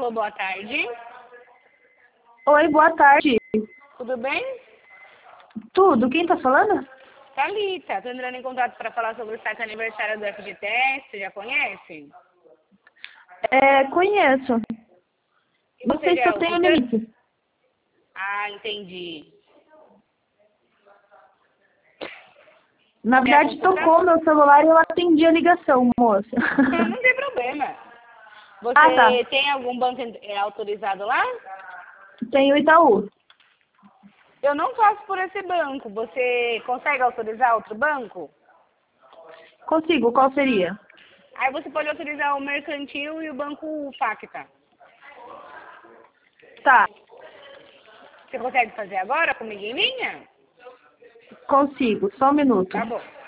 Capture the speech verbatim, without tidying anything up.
Alô, boa tarde. Oi, boa tarde. Tudo bem? Tudo, quem tá falando? Thalita, tô entrando em contato para falar sobre o site aniversário do F G T S, você já conhece? É, conheço. E Não você sei já se é eu tenho usante? limite. Ah, entendi. Na Quer verdade, consultar? tocou meu celular e eu atendi a ligação, moça. Ah, não tem problema. Ah, tá. Você tem algum banco eh, autorizado lá? Tem o Itaú. Eu não faço por esse banco. Você consegue autorizar outro banco? Consigo, qual seria? Aí você pode autorizar o Mercantil e o Banco Facta. Tá, Você consegue fazer agora comigo em linha? consigo. Só um minuto. Tá bom.